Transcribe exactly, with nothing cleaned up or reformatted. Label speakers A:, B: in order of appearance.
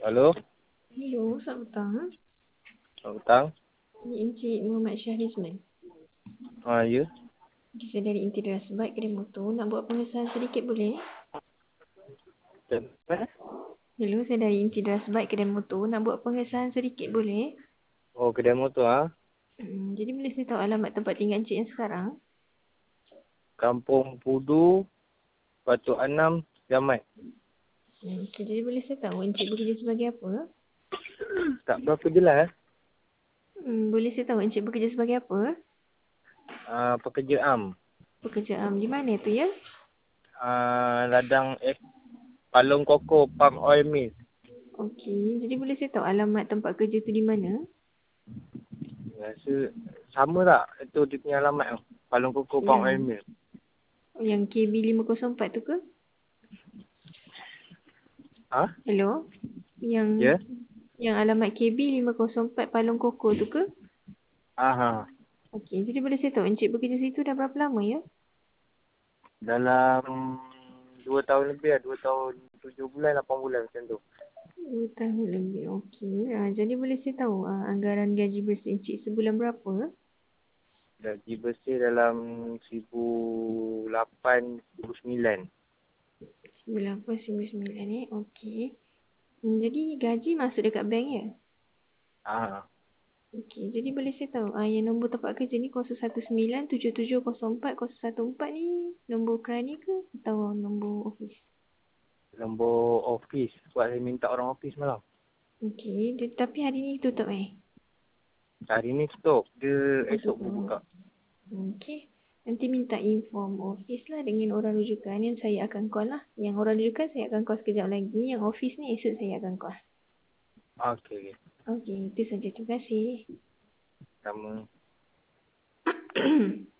A: Halo,
B: Hello, selamat petang.
A: selamat petang.
B: Ini Encik Muhammad Syahrizman.
A: Ha, ya.
B: Saya dari Inti Deras Baik Kedai Motor. Nak buat pengesahan sedikit boleh?
A: Apa?
B: Hello, saya dari Inti Deras Baik Kedai Motor. Nak buat pengesahan sedikit boleh?
A: Oh, kedai motor ha.
B: Hmm, jadi boleh saya tahu alamat tempat tinggal Encik yang sekarang?
A: Kampung Pudu, Batu Anam, Jamat.
B: Hmm, okay, jadi boleh saya tahu Encik bekerja sebagai apa?
A: Tak berapa jelas eh.
B: Hmm, boleh saya tahu Encik bekerja sebagai apa?
A: Uh, pekerja am.
B: Pekerjaan di mana tu ya?
A: Uh, ladang F, Palung Koko, Palm Oil Mill.
B: Okey, jadi boleh saya tahu alamat tempat kerja tu di mana?
A: Rasa sama tak? Itu dia punya alamat tu. Palung Koko, Palm Oil
B: Yang
A: Mill.
B: yang K B lima kosong empat tu ke?
A: Ha?
B: Hello? Yang
A: Ya?
B: yang alamat K B lima kosong empat Palong Koko tu ke?
A: Aha.
B: Okey, jadi boleh saya tahu Encik bekerja situ dah berapa lama ya?
A: Dalam dua tahun lebih lah. Dua tahun, tujuh bulan, lapan bulan macam tu.
B: Dua tahun lebih. Okey. Ha, jadi boleh saya tahu ha, anggaran gaji bersih Encik sebulan berapa?
A: Gaji bersih dalam seribu lapan, seribu sembilan.
B: Sembilan puluh sembilan sembilan eh. Okey. Hmm, jadi gaji masuk dekat bank ya?
A: Ah,
B: Okey. Jadi boleh saya tahu ha, yang nombor tempat kerja ni kosong satu sembilan tujuh tujuh kosong empat kosong satu empat ni nombor kerani ke atau nombor office?
A: nombor office. Sebab saya minta orang office malam.
B: Okey. Dia- Tapi hari ni tutup eh?
A: Hari ni stop. Dia
B: Oh,
A: esok
B: tutup.
A: berbuka.
B: Okey. Nanti minta inform office lah dengan orang rujukan yang saya akan call lah. Yang orang rujukan saya akan call sekejap lagi. Yang office ni esok saya akan call.
A: Okey.
B: Okey, itu saja. Terima kasih.
A: Sama.